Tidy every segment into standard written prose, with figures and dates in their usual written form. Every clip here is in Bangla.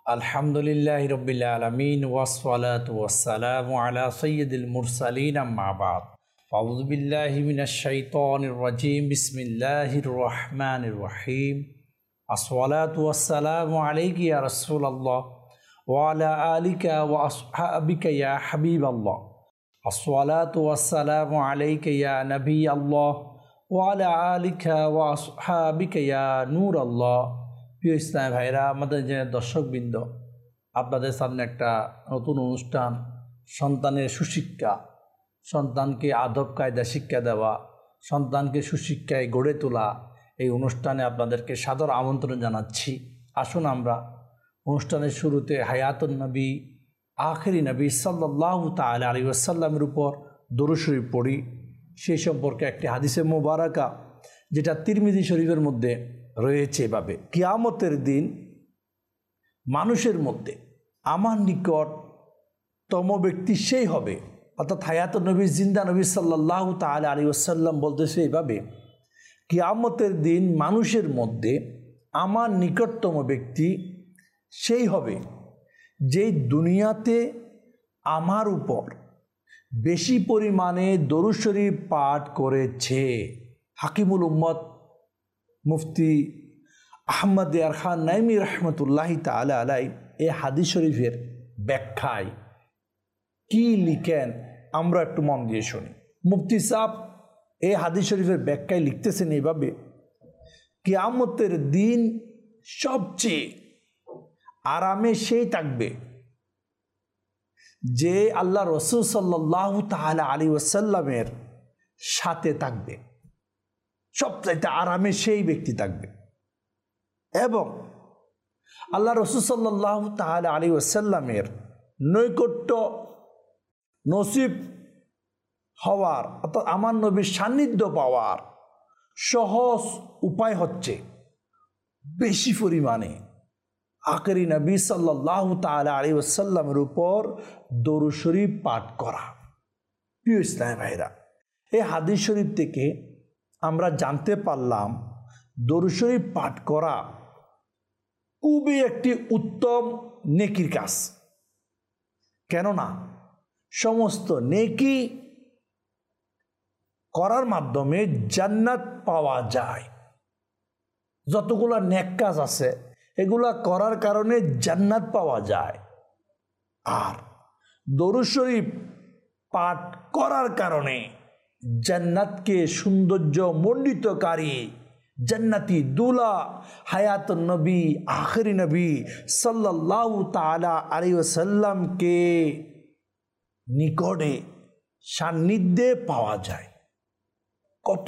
আলহামদুলিল্লাহি রাব্বিল আলামিন ওয়াসসালাতু ওয়াসসালামু আলা সাইয়্যিদিল মুরসালিন আম্মা বাদ। আউযু বিল্লাহি মিনাশ শাইতানির রাজীম। বিসমিল্লাহির রহমানির রহিম। আসসালাতু ওয়াসসালামু আলাইকা ইয়া রাসূলুল্লাহ ওয়া আলা আলিকা ওয়া আসহাবিকা ইয়া হাবিবাল্লাহ। আসসালাতু ওয়াসসালামু আলাইকা ইয়া নবিয়াল্লাহ ওয়া আলা আলিকা ওয়া আসহাবিকা ইয়া নূরাল্লাহ। প্রিয় ইসলামী ভাইরা, আমাদের যে দর্শকবৃন্দ, আপনাদের সামনে একটা নতুন অনুষ্ঠান, সন্তানের সুশিক্ষা, সন্তানকে আদব কায়দা শিক্ষা দেওয়া, সন্তানকে সুশিক্ষায় গড়ে তোলা, এই অনুষ্ঠানে আপনাদেরকে সাদর আমন্ত্রণ জানাচ্ছি। আসুন আমরা অনুষ্ঠানের শুরুতে হায়াতুন নবী, আখেরি নবী সাল্লাল্লাহু তাআলা আলাইহি ওয়াসাল্লামের উপর দরুদ শরীফ পড়ি। সেই সম্পর্কে একটি হাদিসে মুবারাকা যেটা তিরমিজি শরীফের মধ্যে রয়েছে এভাবে: কিয়ামতের দিন মানুষের মধ্যে আমার নিকটতম ব্যক্তি সেই হবে, অর্থাৎ হায়াতুন নবী, জিন্দা নবী সাল্লাল্লাহু তাআলা আলাইহি ওয়াসাল্লাম বলতেছে এইভাবে, কিয়ামতের দিন মানুষের মধ্যে আমার নিকটতম ব্যক্তি সেই হবে যেই দুনিয়াতে আমার উপর বেশি পরিমাণে দরুদ শরীফ পাঠ করেছে। হাকিমুল উম্মত মুফতি আহমদ ইয়ার খান নাইমি রহমতুল্লাহি তাআলা আলাই এই হাদিস শরীফের ব্যাখ্যায় কি লিখেন আমরা একটু মন দিয়ে শুনি। মুফতি সাহেব এই হাদিস শরীফের ব্যাখ্যায় লিখতেছেন এইভাবে: কিয়ামতের দিন সবচেয়ে আরামে সেই থাকবে যে আল্লাহ রসুল সাল্লাল্লাহু তাআলা আলাইহি ওয়াসাল্লামের সাথে থাকবে। সবচাইতে আরামে সেই ব্যক্তি থাকবে এবং আল্লাহ রসুল সাল্লাল্লাহু তাআলা আলাইহি ওয়াসাল্লামের নৈকট্য নসিব হওয়ার, অর্থাৎ আমার নবীর সান্নিধ্য পাওয়ার সহজ উপায় হচ্ছে বেশি পরিমাণে আখেরি নবী সাল্লাল্লাহু তাআলা আলাইহি ওয়াসাল্লামের উপর দরুদ শরীফ পাঠ করা। প্রিয় ইসলামী ভাইরা, এই হাদিস শরীফ থেকে আমরা জানতে পারলাম দরুদ শরীফ পাঠ করা খুবই একটি উত্তম নেকির কাজ। কেননা সমস্ত নেকি করার মাধ্যমে জান্নাত পাওয়া যায়। যতগুলা নেক কাজ আছে এগুলা করার কারণে জান্নাত পাওয়া যায়, আর দরুদ শরীফ পাঠ করার কারণে জান্নাতকে সৌন্দর্য মণ্ডিতকারী জান্নাতি দুলা হায়াতুন নবী, আখেরি নবী সাল্লাল্লাহু তাআলা আলাইহি ওয়াসাল্লামকে নিকটে সান্নিধ্যে পাওয়া যায়। কত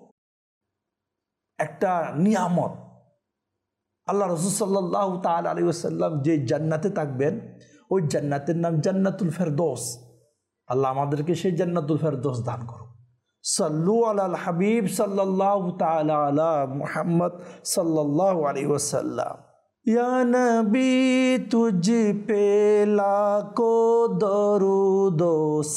একটা নিয়ামত! আল্লাহ রাসূল সাল্লাল্লাহু তাআলা আলাইহি ওয়াসাল্লাম যে জান্নাতে থাকবেন, ওই জান্নাতের নাম জান্নাতুল ফেরদৌস। আল্লাহ আমাদেরকে সেই জান্নাতুল ফেরদৌস দান করুন। সল্লু আলাল হাবিব সাল্লাল্লাহু তাআলা আলা মুহাম্মদ সাল্লাল্লাহু আলাইহি ওয়াসাল্লাম। ইয়া নবী তুঝ পে লাখো দরুদ ও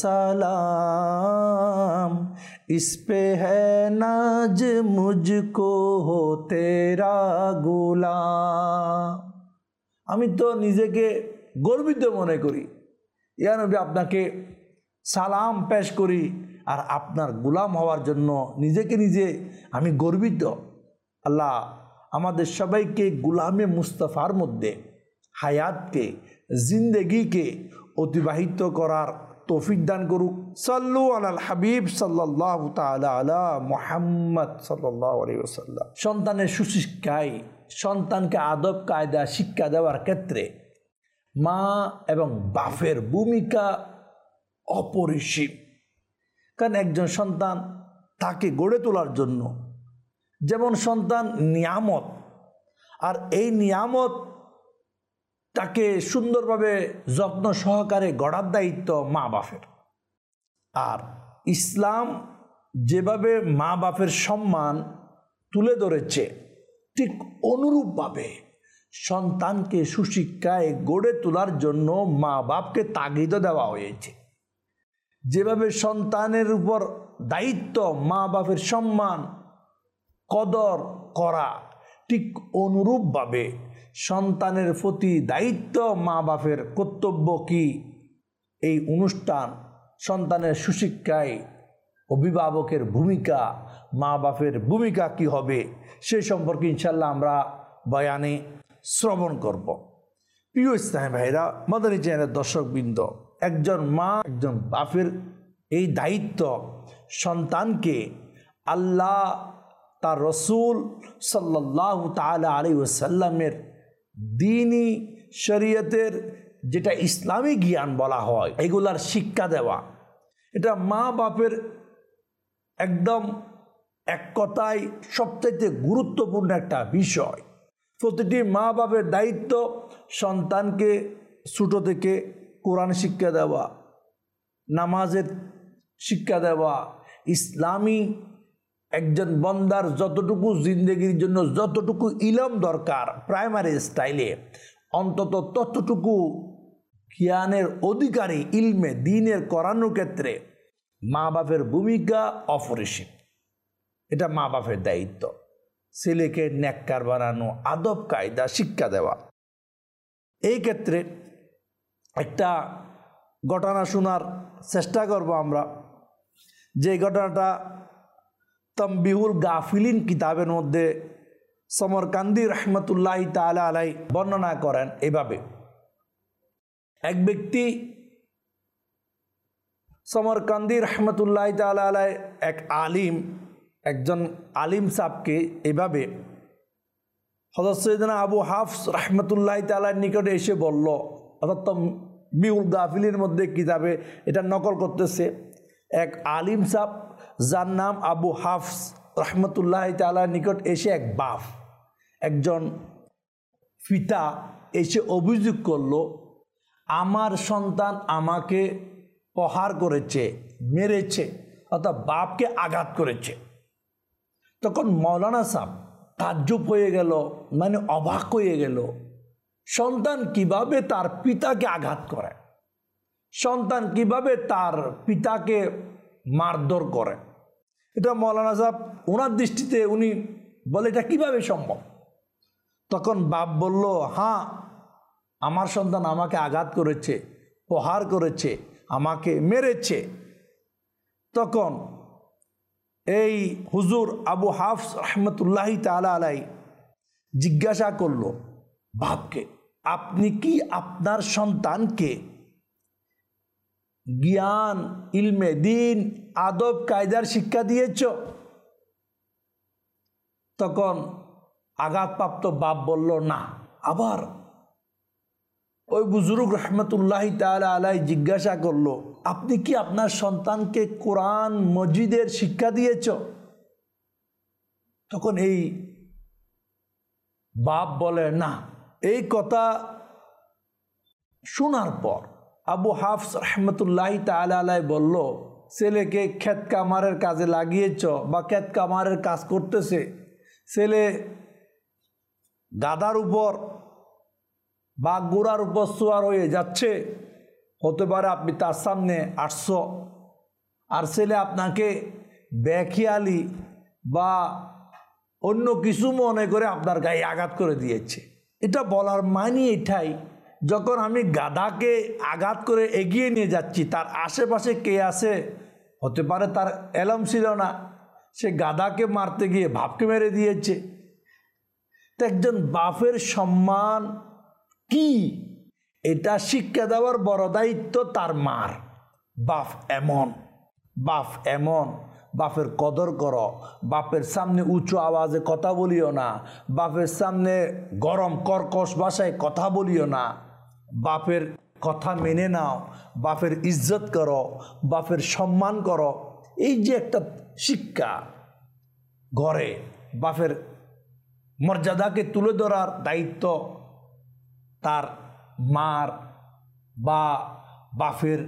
সালাম, ইস পে হ্যায় নাজ মুঝকো হো তেরা গুলাম। আমি তো নিজেকে গর্বিত মনে করি, ইয়া নবী আপনাকে সালাম পেশ করি, আর আপনার গোলাম হওয়ার জন্য নিজেকে নিজে আমি গর্বিত। আল্লাহ আমাদের সবাইকে গোলামে মুস্তাফার মধ্যে হায়াতকে, জিন্দেগিকে অতিবাহিত করার তৌফিক দান করুক। সাল্লু আলাল হাবিব সাল্লাল্লাহু তাআলা আলা মুহাম্মদ সাল্লাল্লাহু আলাইহি ওয়াসাল্লাম। সন্তানের সুশিক্ষায়, সন্তানকে আদব কায়দা শিক্ষা দেওয়ার ক্ষেত্রে মা এবং বাপের ভূমিকা অপরিসীম। কারণ একজন সন্তান তাকে গড়ে তোলার জন্য, যেমন সন্তান নিয়ামত, আর এই নিয়ামত তাকে সুন্দরভাবে যত্ন সহকারে গড়ার দায়িত্ব মা বাপের। আর ইসলাম যেভাবে মা বাপের সম্মান তুলে ধরেছে, ঠিক অনুরূপভাবে সন্তানকে সুশিক্ষায় গড়ে তোলার জন্য মা বাপকে তাগিদ দেওয়া হয়েছে। যেভাবে সন্তানের উপর দায়িত্ব মা বাপের সম্মান কদর করা, ঠিক অনুরূপভাবে সন্তানের প্রতি দায়িত্ব, মা বাপের কর্তব্য কি, এই অনুষ্ঠান সন্তানের সুশিক্ষায় অভিভাবকের ভূমিকা, মা বাপের ভূমিকা কি হবে, সে সম্পর্কে ইনশাল্লাহ আমরা বয়ানে শ্রবণ করব। প্রিয় ইসলামী ভাইরা, মাদানী চ্যানেলের দর্শকবৃন্দ, একজন মা একজন বাপের এই দায়িত্ব সন্তানকে আল্লাহ তার রসুল সাল্লাল্লাহু তাআলা আলাইহি ওয়াসাল্লামের দ্বীনি শরীয়তের যেটা ইসলামী জ্ঞান বলা হয় এগুলার শিক্ষা দেওয়া, এটা মা বাপের একদম এক কথায় সবচাইতে গুরুত্বপূর্ণ একটা বিষয়। প্রতিটি মা বাপের দায়িত্ব সন্তানকে ছোটো থেকে কোরআন শিক্ষা দেওয়া, নামাজের শিক্ষা দেওয়া, ইসলামী একজন বন্দার যতটুকু জিন্দগির জন্য যতটুকু ইলম দরকার প্রাইমারি স্টাইলে অন্তত ততটুকু জ্ঞানের অধিকারী ইলমে দ্বীনের করানোর ক্ষেত্রে মা বাপের ভূমিকা অপরিসীম। এটা মা বাপের দায়িত্ব, ছেলেকে নেককার বানানো, আদব কায়দা শিক্ষা দেওয়া। এই ক্ষেত্রে একটা ঘটনা শোনার চেষ্টা করব আমরা, যে ঘটনাটা তামবিহুল গাফিলিন কিতাবের মধ্যে সমরকান্দি রহমতুল্লাহ তাআলা আলাইহি বর্ণনা করেন এভাবে। এক ব্যক্তি সমরকান্দি রহমতুল্লাহ তাআলা আলাইহি একজন আলিম সাহেবকে এভাবে হযরত সৈয়দনা আবু হাফস রহমতুল্লাহ তাআলার নিকটে এসে বলল, অর্থাৎ তামবিহুল গাফিলিনের মধ্যে কিতাবে এটা নকল করতেছে, এক আলিম সাহেব যার নাম আবু হাফস রহমতুল্লাহ তাআলার নিকট এসে এক বাপ একজন পিতা এসে অভিযোগ করলো, আমার সন্তান আমাকে প্রহার করেছে, মেরেছে, অর্থাৎ বাপকে আঘাত করেছে। তখন মৌলানা সাহেব তাজ্জুব হয়ে গেল, মানে অবাক হয়ে গেল, সন্তান কিভাবে তার পিতাকে আঘাত করে, সন্তান কিভাবে তার পিতাকে মারধর করে। এটা মৌলানা সাহেব ওনার দৃষ্টিতে উনি বলে এটা কিভাবে সম্ভব। তখন বাপ বলল, হ্যাঁ, আমার সন্তান আমাকে আঘাত করেছে, প্রহার করেছে, আমাকে মেরেছে। তখন এই হুজুর আবু হাফস রহমতুল্লাহ তাআলা আলাইহি জিজ্ঞাসা করলো বাপকে, আপনি কি আপনার সন্তানকে জ্ঞান, ইলমে দ্বীন, আদব কায়দার শিক্ষা দিয়েছ? তখন আঘাতপ্রাপ্ত বাপ বলল না। আবার ওই বুজুর্গ রহমতুল্লাহ তাআলা আলাইহি জিজ্ঞাসা করলো, আপনি কি আপনার সন্তানকে কোরআন মজিদের শিক্ষা দিয়েছ? তখন এই বাপ বলে না। এই কথা শোনার পর আবু হাফস রহমতুল্লাহ তাআলা আলাইহি বলল, ছেলেকে ক্ষেত কামারের কাজে লাগিয়েছ বা ক্ষেত কামারের কাজ করতেছে, ছেলে গাধার উপর বা গোড়ার উপর সোয়ার হয়ে যাচ্ছে, হতে পারে আপনি তার সামনে আসছো, আর ছেলে আপনাকে বেখিয়ালি বা অন্য কিছু মনে করে আপনার গায়ে আঘাত করে দিয়েছে। এটা বলার মানে এটাই, যখন আমি গাধাকে আঘাত করে এগিয়ে নিয়ে যাচ্ছি, তার আশেপাশে কে আছে, হতে পারে তার এলম ছিল না, সে গাধাকে মারতে গিয়ে বাপকে মেরে দিয়েছে। তো একজন বাপের সম্মান কি, এটা শিক্ষা দেওয়ার বড় দায়িত্ব তার মার। বাপ এমন, বাপ এমন, বাপের কদর করো, বাপের সামনে উঁচু আওয়াজে কথা বলিও না, বাপের সামনে গরম কর্কশ ভাষায় কথা বলিও না, বাপের কথা মেনে নাও, বাপের ইজ্জত করো, বাপের সম্মান করো। এই যে একটা শিক্ষা, ঘরে বাপের মর্যাদাকে তুলে ধরার দায়িত্ব তার মার বা বাপের।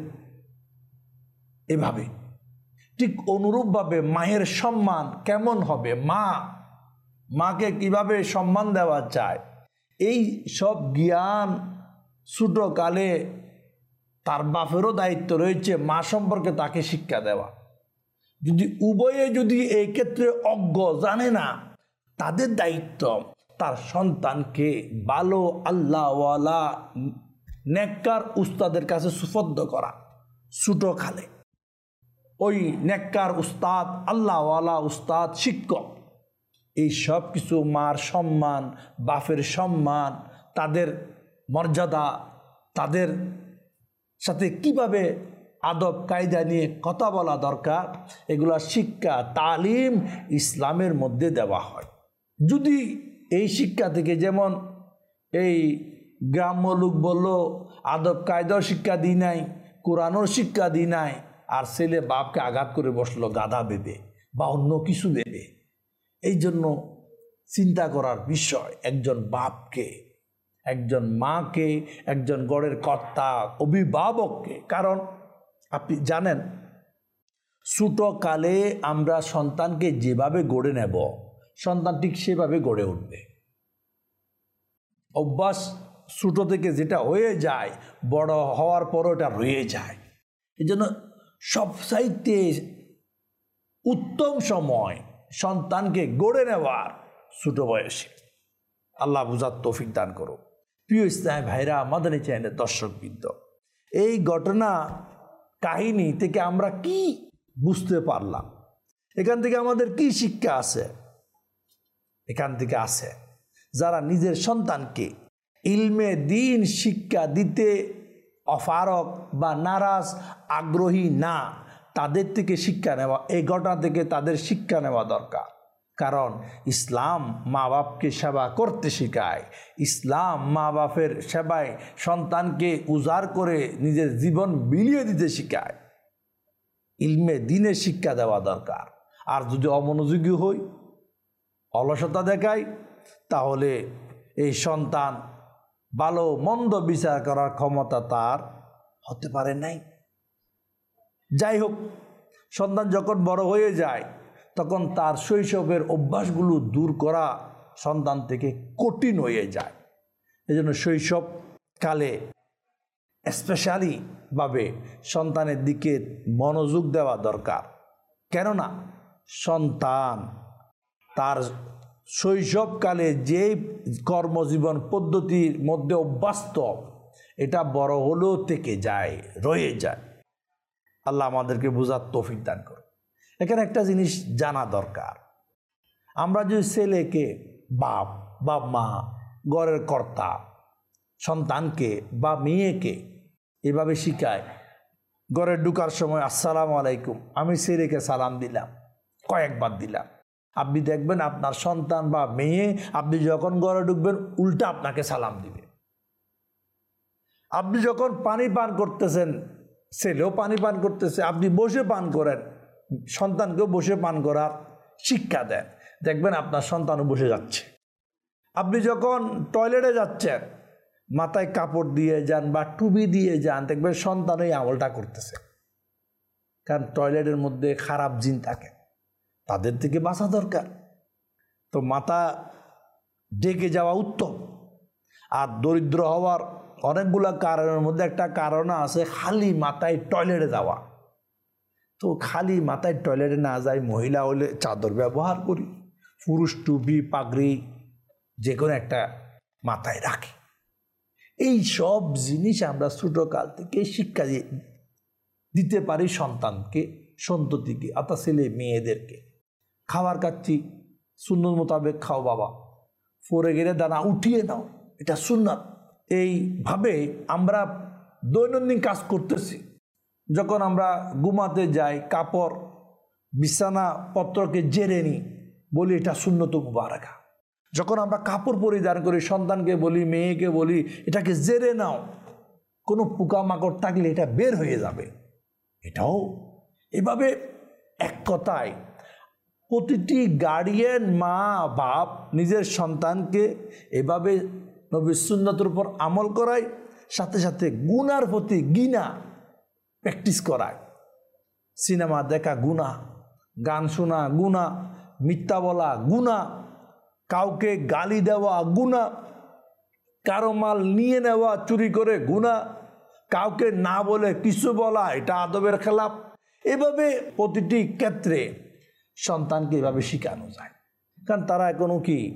এভাবে ঠিক অনুরূপভাবে মায়ের সম্মান কেমন হবে, মাকে কিভাবে সম্মান দেওয়া যায়, এই সব জ্ঞান ছোটকালে তার বাপেরও দায়িত্ব রয়েছে মা সম্পর্কে তাকে শিক্ষা দেওয়া। যদি উভয়ে যদি এই ক্ষেত্রে অজ্ঞ, জানে না, তাদের দায়িত্ব তার সন্তানকে ভালো আল্লাহওয়ালা নেককার উস্তাদের কাছে সুফদ্দ করা ছোটো খালে। ওই নেককার উস্তাদ, আল্লাহওয়ালা উস্তাদ, শিক্ষক, এই সব কিছু মার সম্মান, বাপের সম্মান, তাদের মর্যাদা, তাদের সাথে কিভাবে আদব কায়দা নিয়ে কথা বলা দরকার, এগুলা শিক্ষা তালিম ইসলামের মধ্যে দেওয়া হয়। যদি এই শিক্ষা থেকে, যেমন এই গ্রাম্য লোক বলল আদব কায়দার শিক্ষা দিই নাই, কোরআনের শিক্ষা দিই নাই, আর ছেলে বাপকে আঘাত করে বসলো গাধা ভেবে বা অন্য কিছু ভেবে। এই জন্য চিন্তা করার বিষয় একজন বাপকে, একজন মাকে, একজন গড়ের কর্তা, অভিভাবককে। কারণ আপনি জানেন, ছোটকালে আমরা সন্তানকে যেভাবে গড়ে নেব, সন্তান ঠিক সেভাবে গড়ে উঠবে। অভ্যাস ছোট থেকে যেটা হয়ে যায়, বড় হওয়ার পরও এটা রয়ে যায়। এই জন্য সবচাইতে উত্তম সময় সন্তানকে গড়ে নেওয়ার ছোট বয়সে। আল্লাহ বুঝার তৌফিক দান করো। প্রিয় ইসলামী ভাইরা, মাদানী চ্যানেলের দর্শকবৃন্দ, এই ঘটনা কাহিনী থেকে আমরা কি বুঝতে পারলাম? এখান থেকে আমাদের কি শিক্ষা আছে? এখান থেকে আছে, যারা নিজের সন্তানকে ইলমে দ্বীন শিক্ষা দিতে অপারগ বা নারাজ, আগ্রহী না, তাদের থেকে শিক্ষা নেওয়া, এই ঘটনা থেকে তাদের শিক্ষা নেওয়া দরকার। কারণ ইসলাম মা বাপকে সেবা করতে শেখায়। ইসলাম মা বাপের সেবায় সন্তানকে উজাড় করে নিজের জীবন বিলিয়ে দিতে শেখায়। ইলমে দ্বীনের শিক্ষা দেওয়া দরকার। আর যদি অমনোযোগী হই, অলসতা দেখাই, তাহলে এই সন্তান ভালো মন্দ বিচার করার ক্ষমতা তার হতে পারে নাই। যাই হোক, সন্তান যখন বড় হয়ে যায়, তখন তার শৈশবের অভ্যাসগুলো দূর করা সন্তান থেকে কঠিন হয়ে যায়। এজন্য শৈশবকালে স্পেশালিভাবে সন্তানের দিকে মনোযোগ দেওয়া দরকার। কেননা সন্তান তার শৈশবকালে যে কর্মজীবন পদ্ধতির মধ্যে অভ্যস্ত, এটা বড় হলেও থেকে যায়, রয়ে যায়। আল্লাহ আমাদেরকে বোঝার তৌফিক দান করুন। এখানে একটা জিনিস জানা দরকার, আমরা যদি ছেলেকে বাপ বা মা, ঘরের কর্তা, সন্তানকে বা মেয়েকে এভাবে শিখায়, ঘরে ঢুকার সময় আসসালামু আলাইকুম, আমি ছেলেকে সালাম দিলাম, কয়েকবার দিলাম, আপনি দেখবেন আপনার সন্তান বা মেয়ে, আপনি যখন ঘরে ঢুকবেন উল্টা আপনাকে সালাম দিবে। আপনি যখন পানি পান করতেছেন, ছেলেও পানি পান করতেছে, আপনি বসে পান করেন, সন্তানকেও বসে পান করার শিক্ষা দেন, দেখবেন আপনার সন্তানও বসে যাচ্ছে। আপনি যখন টয়লেটে যাচ্ছেন, মাথায় কাপড় দিয়ে যান বা টুপি দিয়ে যান, দেখবেন সন্তান এই আমলটা করতেছে। কারণ টয়লেটের মধ্যে খারাপ জিন থাকে, তাদের থেকে বাঁচা দরকার। তো মাথা ঢেকে যাওয়া উত্তম। আর দরিদ্র হওয়ার অনেকগুলো কারণের মধ্যে একটা কারণ আছে খালি মাথায় টয়লেটে যাওয়া। তো খালি মাথায় টয়লেটে না যাই, মহিলা হলে চাদর ব্যবহার করি, পুরুষ টুপি পাগড়ি যে কোনো একটা মাথায় রাখি। এই সব জিনিস আমরা ছোটকাল থেকে শিক্ষা দিতে পারি সন্তানকে, সন্ততিকে, অর্থাৎ ছেলে মেয়েদেরকে। খাবার খাচ্ছি, সুন্নত মোতাবেক খাও বাবা, পরে গেলে দানা উঠিয়ে নাও, এটা সুন্নাত। এইভাবে আমরা দৈনন্দিন কাজ করতেছি। যখন আমরা ঘুমাতে যাই, কাপড় বিছানাপত্রকে জেরে নিই, বলি এটা সুন্নত মুবারাকা। যখন আমরা কাপড় পরিধান করি, সন্তানকে বলি, মেয়েকে বলি এটাকে জেরে নাও, কোনো পোকামাকড় থাকলে এটা বের হয়ে যাবে। এটাও এভাবে এক কথায় প্রতিটি গার্ডিয়ান, মা বাপ নিজের সন্তানকে এভাবে নবীর সুন্নতের উপর আমল করায়, সাথে সাথে গুনার প্রতি ঘৃণা প্র্যাকটিস করায়। সিনেমা দেখা গুনাহ, গান শোনা গুনাহ, মিথ্যা বলা গুনাহ, কাউকে গালি দেওয়া গুনাহ, কারো মাল নিয়ে নেওয়া চুরি করে গুনাহ, কাউকে না বলে কিছু বলা এটা আদবের খেলাফ। এভাবে প্রতিটি ক্ষেত্রে সন্তানকে এভাবে শেখানো যায়। কারণ তারা এখনও কি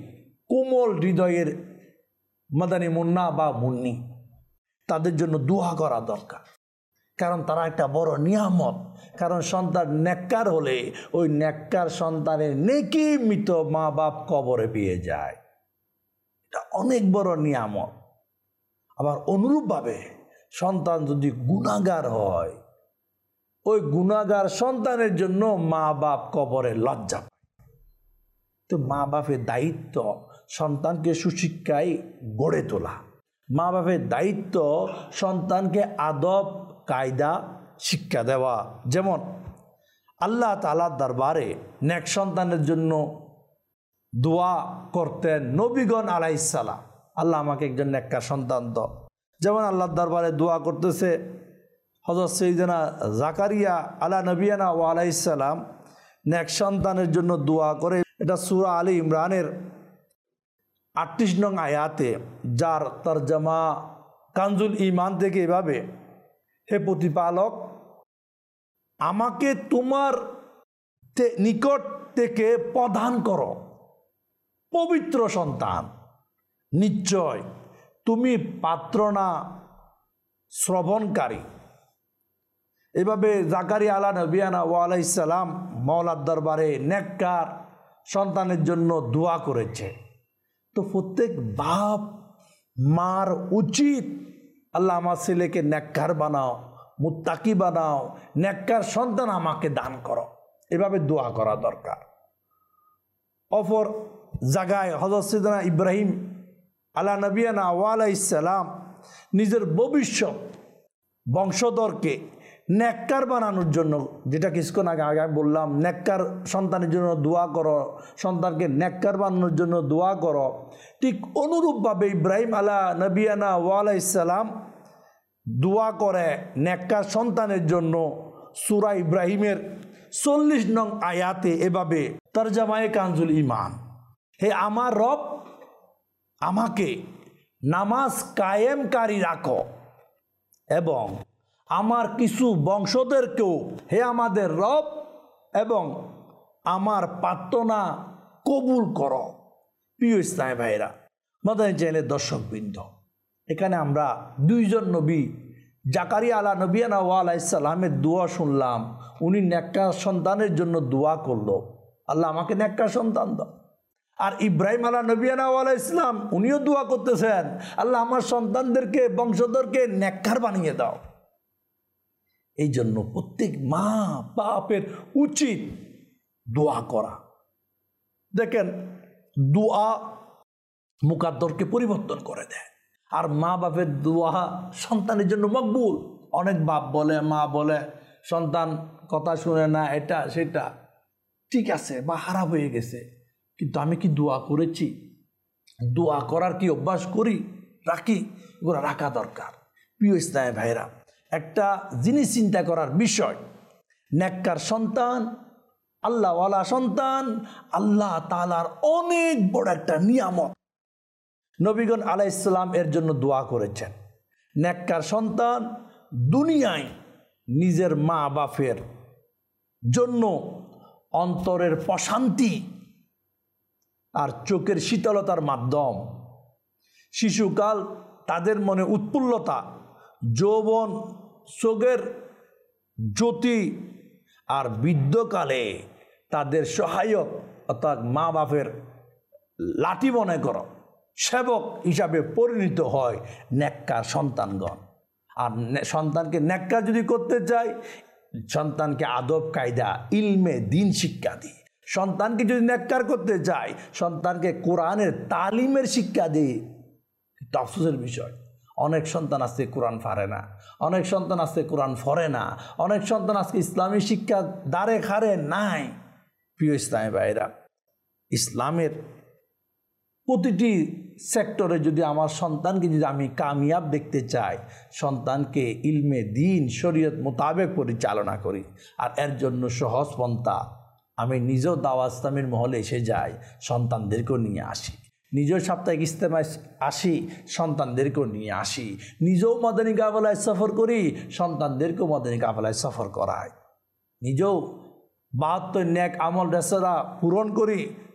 কোমল হৃদয়ের মাদানী মুন্না বা মুন্নি, তাদের জন্য দোয়া করা দরকার, কারণ তারা একটা বড় নিয়ামত। কারণ সন্তান নেককার হলে ওই নেককার সন্তানের নেকি মৃত মা বাপ কবরে পেয়ে যায়, এটা অনেক বড় নিয়ামত। আবার অনুরূপভাবে সন্তান যদি গুনাহগার হয়, ওই গুনাহগার সন্তানের জন্য মা বাপ কবরে লজ্জা পায়। তো মা বাপের দায়িত্ব সন্তানকে সুশিক্ষায় গড়ে তোলা, মা বাপের দায়িত্ব সন্তানকে আদব কায়দা শিক্ষা দেওয়া। যেমন আল্লাহ তাআলার দরবারে নেক সন্তানের জন্য দোয়া করতেন নবীগণ আলাইহিস সালাম, আল্লাহ আমাকে একজন নেককার সন্তান দাও। যেমন আল্লাহর দরবারে দোয়া করতেছে হযরত সাইয়্যিদানা জাকারিয়া আলা নবিয়ানা ওয়া আলাইহিস সালাম, নেক সন্তানের জন্য দোয়া করে। এটা সূরা আলী ইমরানের 38 নং আয়াতে, যার তরজমা কানজুল ঈমান থেকে এভাবে, হে প্রতিপালক, আমাকে তোমার নিকট থেকে প্রদান করো পবিত্র সন্তান, নিশ্চয় তুমি পাত্রনা শ্রবণকারী। এভাবে জাকারিয়া আলা নবিয়ানা ওয়া আলাইহিস সালাম মাওলার দরবারে নেককার সন্তানের জন্য দোয়া করেছে। তো প্রত্যেক বাপ মার উচিত, আল্লাহ আমার ছেলেকে নেককার বানাও, মুত্তাকি বানাও, নেককার সন্তান আমাকে দান করো, এভাবে দোয়া করা দরকার। অপর জায়গায় হযরত সাইয়্যিদানা ইব্রাহিম আলা নবিয়ানা ওয়া আলাইহিস সালাম নিজের ভবিষ্যৎ বংশধরকে নেককার বানানোর জন্য, যেটা কিছুক্ষণ আগে বললাম, নেককার সন্তানের জন্য দোয়া করো, সন্তানকে নেককার বানানোর জন্য দোয়া করো, ঠিক অনুরূপভাবে ইব্রাহিম আলা নবিয়ানা ওয়া আলাইহিস সালাম দোয়া করে নেককার সন্তানের জন্য। সূরা ইব্রাহিমের 40 নং আয়াতে এভাবে তরজমায়ে কানজুল ঈমান, হে আমার রব, আমাকে নামাজ কায়েমকারী রাখো এবং আমার কিছু বংশধরকেও, হে আমাদের রব, এবং আমার প্রার্থনা কবুল করো। প্রিয় ইসলামী ভাইরা, মাদানী চ্যানেলের দর্শকবৃন্দ, এখানে আমরা দুইজন নবী জাকারিয়া আলা নবিয়ানা ওয়া আলাইহিস সালামের দোয়া শুনলাম। উনি নেককার সন্তানের জন্য দোয়া করলো, আল্লাহ আমাকে নেককার সন্তান দাও। আর ইব্রাহিম আলা নবিয়ানা ওয়া আলাইহিস সালাম উনিও দোয়া করতেছেন, আল্লাহ আমার সন্তানদেরকে বংশধরকে নেককার বানিয়ে দাও। এই জন্য প্রত্যেক মা বাপের উচিত দোয়া করা। দেখেন, দোয়া মুকাদ্দরকে পরিবর্তন করে দেয়, আর মা বাপের দোয়া সন্তানের জন্য মকবুল। অনেক বাপ বলে, মা বলে, সন্তান কথা শুনে না, এটা সেটা, ঠিক আছে, বা খারাপ হয়ে গেছে, কিন্তু আমি কি দোয়া করেছি? দোয়া করার কি অভ্যাস করি, রাখি? এগুলো রাখা দরকার। প্রিয় ইসলামী ভাইরা, একটা জিনিস চিন্তা করার বিষয়, নেককার সন্তান, আল্লাহওয়ালা সন্তান আল্লাহ তাআলার অনেক বড় একটা নিয়ামত। নবীগণ আলাইহিস সালাম এর জন্য দোয়া করেছেন। নেককার সন্তান দুনিয়ায় নিজের মা বাপের জন্য অন্তরের প্রশান্তি আর চোখের শীতলতার মাধ্যম। শিশুকাল তাদের মনে উৎফুল্লতা, যৌবন চোখের জ্যোতি, আর বৃদ্ধকালে তাদের সহায়ক অর্থাৎ মা বাপের লাঠি মনে করো সেবক হিসাবে পরিণত হয় নেককার সন্তানগণ। আর সন্তানকে নেককার যদি করতে চাই, সন্তানকে আদব কায়দা ইলমে দিন শিক্ষা দিই। সন্তানকে যদি নেককার করতে চাই, সন্তানকে কোরআনের তালিমের শিক্ষা দিই। কিন্তু আফসোসের বিষয়, অনেক সন্তান আজকে কোরআন পারে না, অনেক সন্তান আজকে কোরআন পড়ে না, অনেক সন্তান আজকে ইসলামী শিক্ষা দ্বারে খারে নাই। প্রিয় ইসলামী ভাইরা, ইসলামের প্রতিটি সেক্টরে যদি আমার সন্তানকে যদি আমি কামিয়াব দেখতে চাই, সন্তানকে ইলমে দিন শরীয়ত মোতাবেক পরিচালনা করি। আর এর জন্য সহজ পন্থা, আমি নিজেও দাওয়াত ইসলামের মহলে এসে যাই, সন্তানদেরকেও নিয়ে আসি। নিজেও সাপ্তাহিক ইজতেমায় আসি, সন্তানদেরকেও নিয়ে আসি। নিজেও মাদানী কাফেলায় সফর করি, সন্তানদেরকেও মাদানী কাফেলায় সফর করাই। নিজেও 72 নেক আমল রেসেরা পূরণ করি,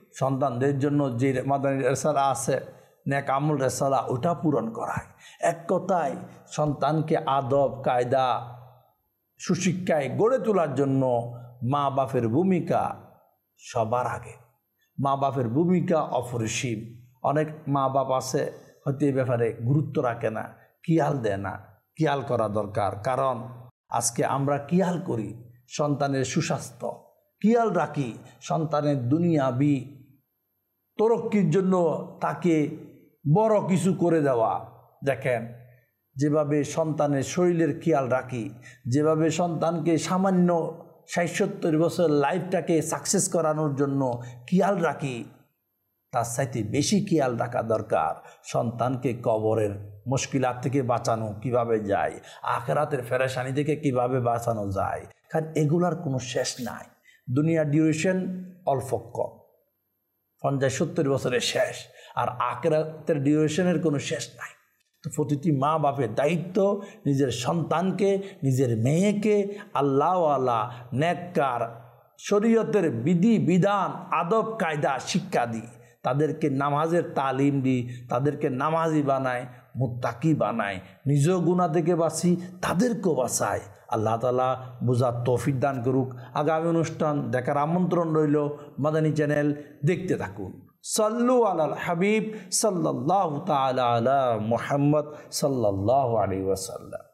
সন্তানদের জন্য যে মাদানী রেসালা আছে, নেক আমল রেসালা, ওটা পূরণ করায়। এক কথায় সন্তানকে আদব কায়দা সুশিক্ষায় গড়ে তোলার জন্য মা বাপের ভূমিকা সবার আগে। মা বাপের ভূমিকা অপরিসীম। অনেক মা বাপ আছে হয়তো এই ব্যাপারে গুরুত্ব রাখে না, খেয়াল দেয় না। খেয়াল করা দরকার, কারণ আজকে আমরা খেয়াল করি সন্তানের সুস্বাস্থ্য, খেয়াল রাখি সন্তানের দুনিয়াবি তরক্কির জন্য তাকে বড় কিছু করে দেওয়া। দেখেন যেভাবে সন্তানের শরীরের খেয়াল রাখি, যেভাবে সন্তানকে সামান্য ৬০-৭০ বছর লাইফটাকে সাকসেস করানোর জন্য খেয়াল রাখি, তার চাইতে বেশি খেয়াল রাখা দরকার সন্তানকে কবরের মুশকিলাত থেকে বাঁচানো কিভাবে যায়, আখিরাতের পেরেশানি থেকে কিভাবে বাঁচানো যায়। কারণ এগুলার কোনো শেষ নাই। দুনিয়ার ডিউরেশন অল্প কম, ৫০-৭০ বছরের শেষ, আর আখিরাতের ডিউরেশনের কোনো শেষ নাই। তো প্রতিটি মা বাপের দায়িত্ব নিজের সন্তানকে, নিজের মেয়েকে আল্লাহওয়ালা, নেককার, শরীয়তের বিধি বিধান, আদব কায়দা শিক্ষা দিই, তাদেরকে নামাজের তালিম দিই, তাদেরকে নামাজি বানায়, মুত্তাকি বানায়, নিজেও গুনাহ থেকে বাঁচি, তাদেরকেও বাঁচায়। আল্লাহ তাআলা বুঝার তৌফিক দান করুক। আগামী অনুষ্ঠান দেখার আমন্ত্রণ রইল। মাদানী চ্যানেল দেখতে থাকুন। সাল্লু আলাল হাবিব সাল্লাল্লাহু তাআলা আলা মুহাম্মদ সাল্লাল্লাহু আলাইহি ওয়াসাল্লাম।